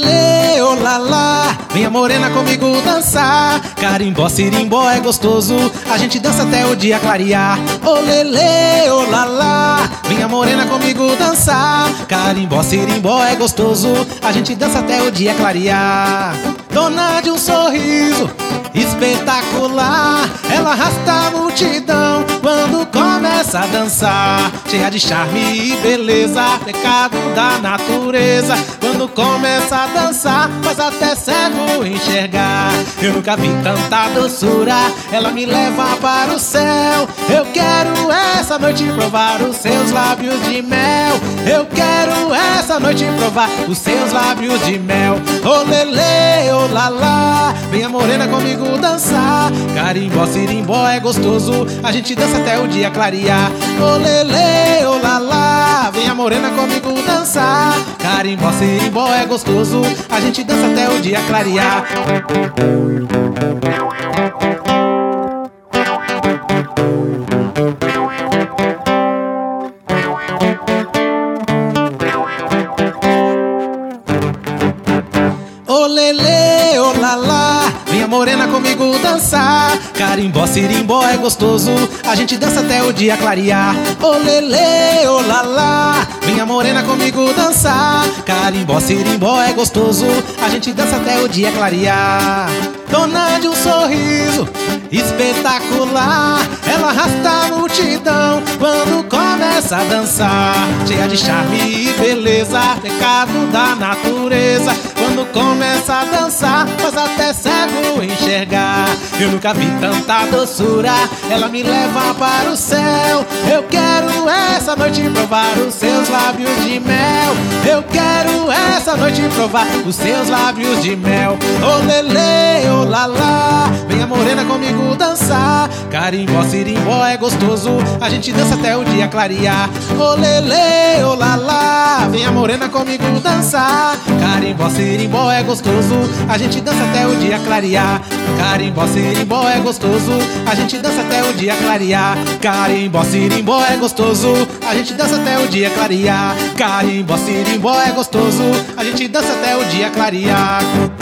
Olelê, olalá, venha morena comigo dançar. Carimbó, sirimbó é gostoso, a gente dança até o dia clarear. Olelê, olalá, venha morena comigo dançar. Carimbó, sirimbó é gostoso, a gente dança até o dia clarear. Dona de um sorriso espetacular, ela arrasta a multidão quando começa a dançar. Cheia de charme e beleza, pecado da natureza. Quando começa a dançar, faz até cego enxergar. Eu nunca vi tanta doçura, ela me leva para o céu. Eu quero essa noite provar os seus lábios de mel. Eu quero essa noite provar os seus lábios de mel. Olelê, olalá, venha morena comigo dançar. Carimbó, sirimbó é gostoso, a gente dança até o dia clarear. Olelê, olalá, venha morena comigo dançar. Carimbó, sirimbó é gostoso, a gente dança até o dia clarear. Olelê, olalá, venha morena comigo dançar. Carimbó, sirimbó é gostoso, a gente dança até o dia clarear. Olelê, olalá, venha morena comigo dançar. Carimbó, sirimbó é gostoso, a gente dança até o dia clarear. Dona de um sorriso espetacular, ela arrasta a multidão quando começa a dançar. Cheia de charme e beleza, pecado da natureza. Quando começa a dançar, faz até cego enxergar. Eu nunca vi tanta doçura, ela me leva para o céu. Eu quero essa noite provar os seus lábios de mel. Eu quero essa noite provar os seus lábios de mel. Olelê, olalá, venha morena comigo dançar. Carimbó, sirimbó é gostoso, a gente dança até o dia clarear. Olelê, olalá, venha morena comigo dançar. Carimbó, sirimbó é gostoso, a gente dança até o dia clarear. Carimbó, sirimbó é gostoso, a gente dança até o dia clarear. Carimbó, sirimbó é gostoso, a gente dança até o dia clarear. Carimbó, sirimbó é gostoso, a gente dança até o dia clarear.